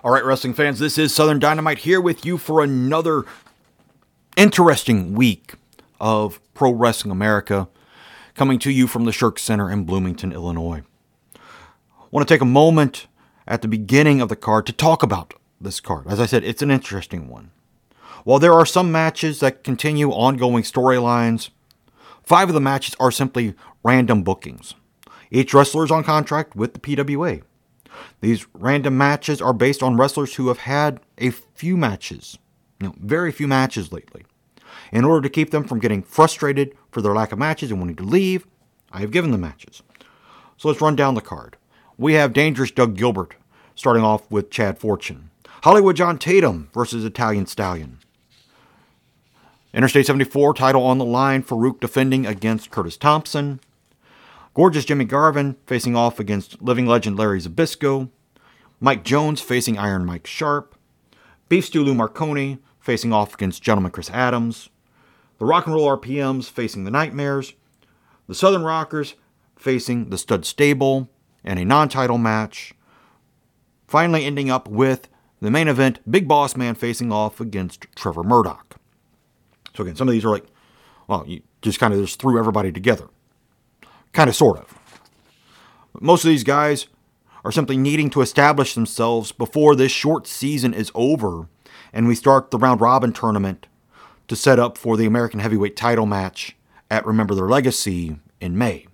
All right, wrestling fans, this is Southern Dynamite here with you for another interesting week of Pro Wrestling America, coming to you from the Shirk Center in Bloomington, Illinois. I want to take a moment at the beginning of the card to talk about this card. As I said, it's an interesting one. While there are some matches that continue ongoing storylines, 5 of the matches are simply random bookings. Each wrestler is on contract with the PWA. These random matches are based on wrestlers who have had a few matches, very few matches lately. In order to keep them from getting frustrated for their lack of matches and wanting to leave, I have given them matches. So let's run down the card. We have Dangerous Doug Gilbert, starting off with Chad Fortune. Hollywood John Tatum versus Italian Stallion. Interstate 74 title on the line, Farouk defending against Curtis Thompson. Gorgeous Jimmy Garvin facing off against living legend Larry Zbyszko. Mike Jones facing Iron Mike Sharp. Beef Stew Lou Marconi facing off against Gentleman Chris Adams. The Rock and Roll RPMs facing the Nightmares. The Southern Rockers facing the Stud Stable in a non-title match. Finally ending up with the main event, Big Boss Man facing off against Trevor Murdoch. So again, some of these are like, well, you just kind of just threw everybody together. Kind of, sort of. But most of these guys are simply needing to establish themselves before this short season is over and we start the round robin tournament to set up for the American Heavyweight title match at Remember Their Legacy in May.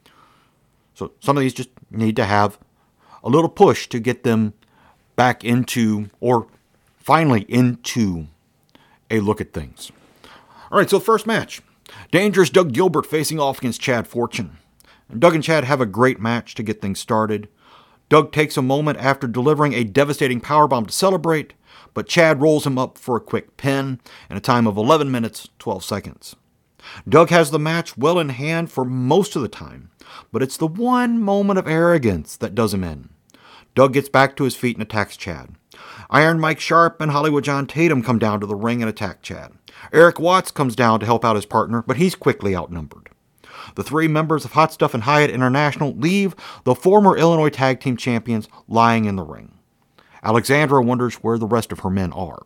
So some of these just need to have a little push to get them back into, or finally into, a look at things. All right, so first match. Dangerous Doug Gilbert facing off against Chad Fortune. Doug and Chad have a great match to get things started. Doug takes a moment after delivering a devastating powerbomb to celebrate, but Chad rolls him up for a quick pin in a time of 11 minutes, 12 seconds. Doug has the match well in hand for most of the time, but it's the one moment of arrogance that does him in. Doug gets back to his feet and attacks Chad. Iron Mike Sharp and Hollywood John Tatum come down to the ring and attack Chad. Eric Watts comes down to help out his partner, but he's quickly outnumbered. The 3 members of Hot Stuff and Hyatt International leave the former Illinois Tag Team Champions lying in the ring. Alexandra wonders where the rest of her men are.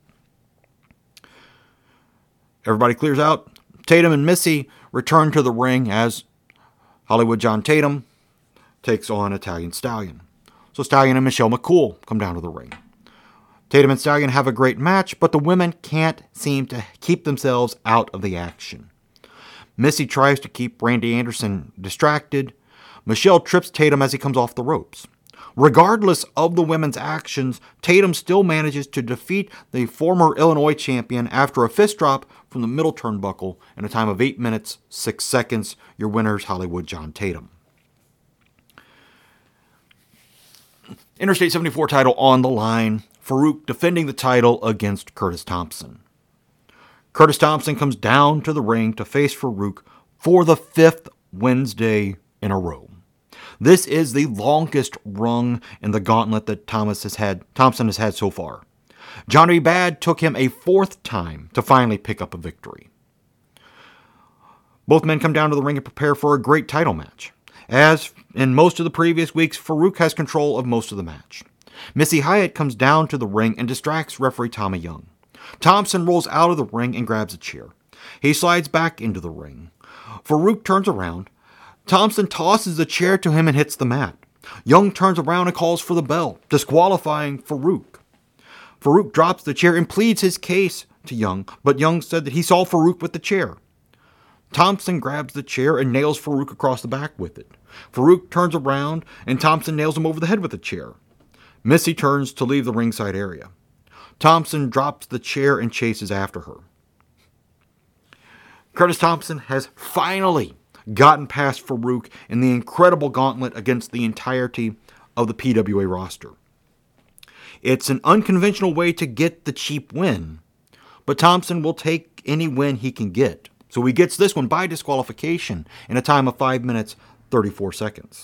Everybody clears out. Tatum and Missy return to the ring as Hollywood John Tatum takes on Italian Stallion. So Stallion and Michelle McCool come down to the ring. Tatum and Stallion have a great match, but the women can't seem to keep themselves out of the action. Missy tries to keep Randy Anderson distracted. Michelle trips Tatum as he comes off the ropes. Regardless of the women's actions, Tatum still manages to defeat the former Illinois champion after a fist drop from the middle turnbuckle in a time of 8 minutes, 6 seconds. Your winner's Hollywood John Tatum. Interstate 74 title on the line. Farouk defending the title against Curtis Thompson. Curtis Thompson comes down to the ring to face Farouk for the 5th Wednesday in a row. This is the longest rung in the gauntlet that Thompson has had so far. Johnny Bad took him a 4th time to finally pick up a victory. Both men come down to the ring and prepare for a great title match. As in most of the previous weeks, Farouk has control of most of the match. Missy Hyatt comes down to the ring and distracts referee Tommy Young. Thompson rolls out of the ring and grabs a chair. He slides back into the ring. Farouk turns around. Thompson tosses the chair to him and hits the mat. Young turns around and calls for the bell, disqualifying Farouk. Farouk drops the chair and pleads his case to Young, but Young said that he saw Farouk with the chair. Thompson grabs the chair and nails Farouk across the back with it. Farouk turns around and Thompson nails him over the head with the chair. Missy turns to leave the ringside area. Thompson drops the chair and chases after her. Curtis Thompson has finally gotten past Farouk in the incredible gauntlet against the entirety of the PWA roster. It's an unconventional way to get the cheap win, but Thompson will take any win he can get. So he gets this one by disqualification in a time of 5 minutes, 34 seconds.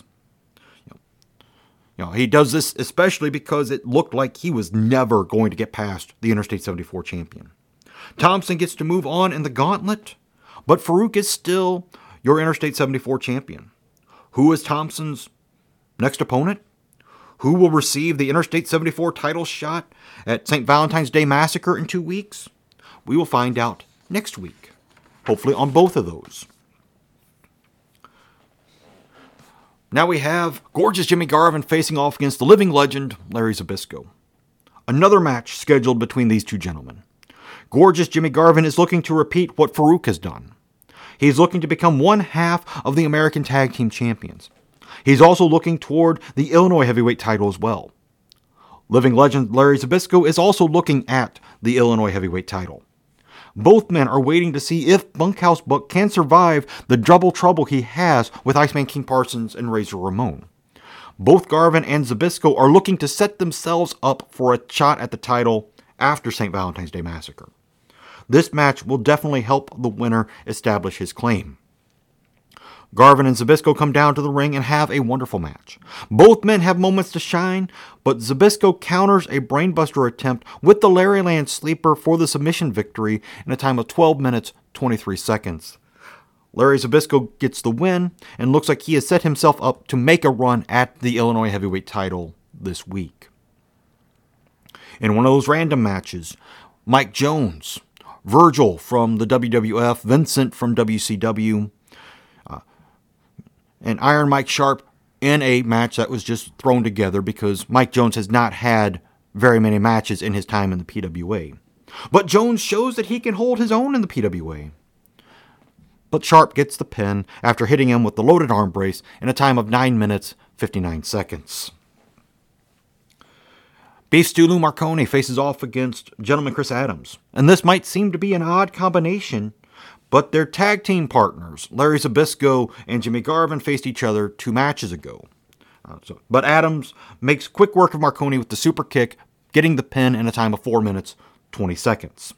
He does this especially because it looked like he was never going to get past the Interstate 74 champion. Thompson gets to move on in the gauntlet, but Farouk is still your Interstate 74 champion. Who is Thompson's next opponent? Who will receive the Interstate 74 title shot at St. Valentine's Day Massacre in 2 weeks? We will find out next week, hopefully on both of those. Now we have Gorgeous Jimmy Garvin facing off against the living legend, Larry Zbyszko. Another match scheduled between these two gentlemen. Gorgeous Jimmy Garvin is looking to repeat what Farouk has done. He's looking to become one half of the American Tag Team Champions. He's also looking toward the Illinois Heavyweight title as well. Living legend Larry Zbyszko is also looking at the Illinois Heavyweight title. Both men are waiting to see if Bunkhouse Buck can survive the double trouble he has with Iceman King Parsons and Razor Ramon. Both Garvin and Zbyszko are looking to set themselves up for a shot at the title after St. Valentine's Day Massacre. This match will definitely help the winner establish his claim. Garvin and Zbyszko come down to the ring and have a wonderful match. Both men have moments to shine, but Zbyszko counters a brainbuster attempt with the Larryland Sleeper for the submission victory in a time of 12 minutes, 23 seconds. Larry Zbyszko gets the win and looks like he has set himself up to make a run at the Illinois Heavyweight title this week. In one of those random matches, Mike Jones, Virgil from the WWF, Vincent from WCW, and Iron Mike Sharp in a match that was just thrown together because Mike Jones has not had very many matches in his time in the PWA. But Jones shows that he can hold his own in the PWA. But Sharp gets the pin after hitting him with the loaded arm brace in a time of 9 minutes, 59 seconds. Beef Stew Lou Marconi faces off against Gentleman Chris Adams. And this might seem to be an odd combination, but their tag team partners, Larry Zbyszko and Jimmy Garvin, faced each other 2 matches ago. But Adams makes quick work of Marconi with the super kick, getting the pin in a time of 4 minutes, 20 seconds.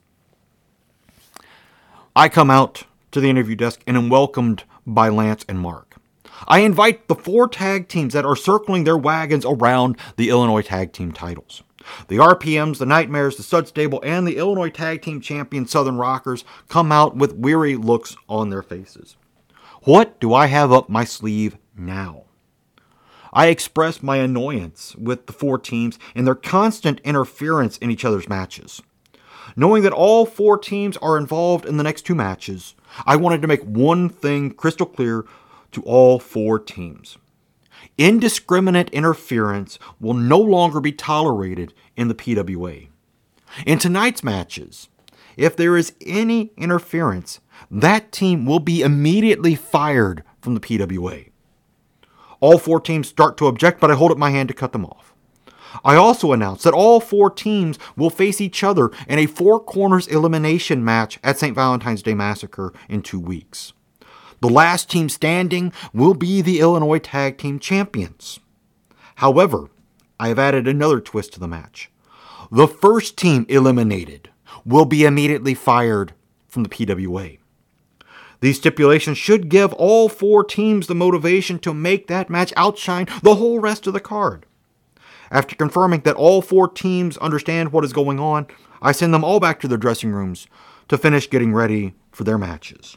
I come out to the interview desk and am welcomed by Lance and Mark. I invite the 4 tag teams that are circling their wagons around the Illinois Tag Team titles. The RPMs, the Nightmares, the Stud Stable, and the Illinois Tag Team Champion Southern Rockers come out with weary looks on their faces. What do I have up my sleeve now? I express my annoyance with the 4 teams and their constant interference in each other's matches. Knowing that all 4 teams are involved in the next 2 matches, I wanted to make one thing crystal clear to all 4 teams. Indiscriminate interference will no longer be tolerated in the PWA. In tonight's matches, if there is any interference, that team will be immediately fired from the PWA. All 4 teams start to object, but I hold up my hand to cut them off. I also announce that all 4 teams will face each other in a 4 corners elimination match at St. Valentine's Day Massacre in 2 weeks. The last team standing will be the Illinois Tag Team Champions. However, I have added another twist to the match. The first team eliminated will be immediately fired from the PWA. These stipulations should give all 4 teams the motivation to make that match outshine the whole rest of the card. After confirming that all 4 teams understand what is going on, I send them all back to their dressing rooms to finish getting ready for their matches.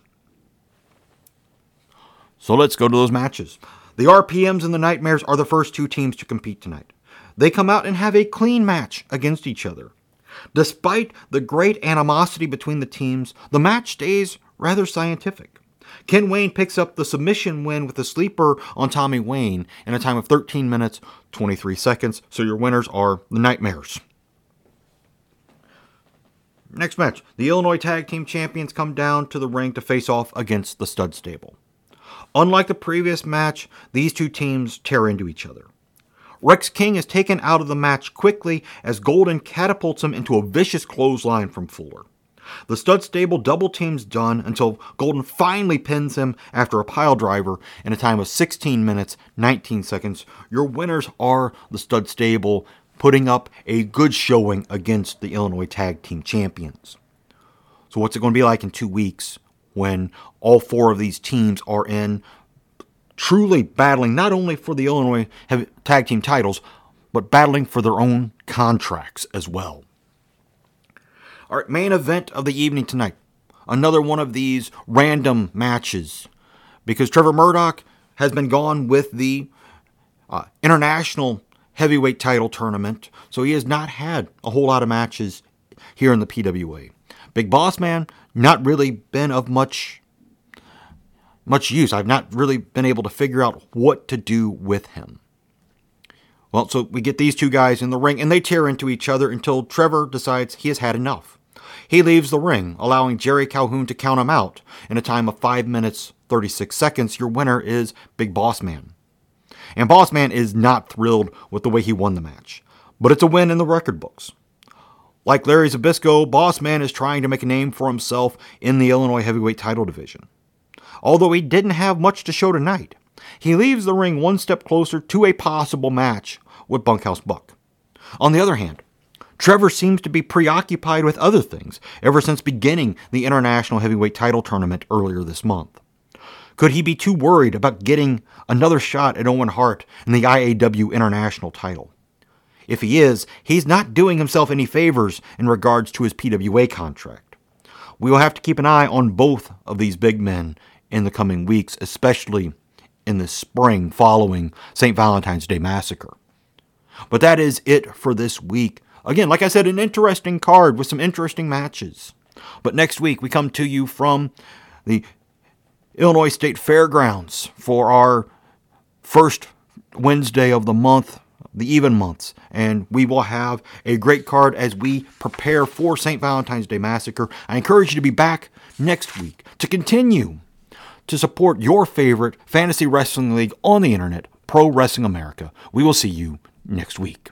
So let's go to those matches. The RPMs and the Nightmares are the first 2 teams to compete tonight. They come out and have a clean match against each other. Despite the great animosity between the teams, the match stays rather scientific. Ken Wayne picks up the submission win with the sleeper on Tommy Wayne in a time of 13 minutes, 23 seconds. So your winners are the Nightmares. Next match, the Illinois Tag Team Champions come down to the ring to face off against the Stud Stable. Unlike the previous match, these 2 teams tear into each other. Rex King is taken out of the match quickly as Golden catapults him into a vicious clothesline from Fuller. The Stud Stable double teams done until Golden finally pins him after a pile driver in a time of 16 minutes, 19 seconds. Your winners are the Stud Stable, putting up a good showing against the Illinois Tag Team Champions. So what's it going to be like in 2 weeks when all 4 of these teams are in truly battling not only for the Illinois Tag Team titles, but battling for their own contracts as well? All right, main event of the evening tonight. Another one of these random matches, because Trevor Murdoch has been gone with the International heavyweight title tournament, so he has not had a whole lot of matches here in the PWA. Big Boss Man, not really been of much use. I've not really been able to figure out what to do with him. Well, so we get these two guys in the ring, and they tear into each other until Trevor decides he has had enough. He leaves the ring, allowing Jerry Calhoun to count him out. In a time of 5 minutes, 36 seconds, your winner is Big Boss Man. And Boss Man is not thrilled with the way he won the match, but it's a win in the record books. Like Larry Zbyszko, Boss Man is trying to make a name for himself in the Illinois heavyweight title division. Although he didn't have much to show tonight, he leaves the ring one step closer to a possible match with Bunkhouse Buck. On the other hand, Trevor seems to be preoccupied with other things ever since beginning the International Heavyweight Title Tournament earlier this month. Could he be too worried about getting another shot at Owen Hart in the IAW International title? If he is, he's not doing himself any favors in regards to his PWA contract. We will have to keep an eye on both of these big men in the coming weeks, especially in the spring following St. Valentine's Day Massacre. But that is it for this week. Again, like I said, an interesting card with some interesting matches. But next week, we come to you from the Illinois State Fairgrounds for our first Wednesday of the month, the even months. And we will have a great card as we prepare for St. Valentine's Day Massacre. I encourage you to be back next week to continue to support your favorite fantasy wrestling league on the internet, Pro Wrestling America. We will see you next week.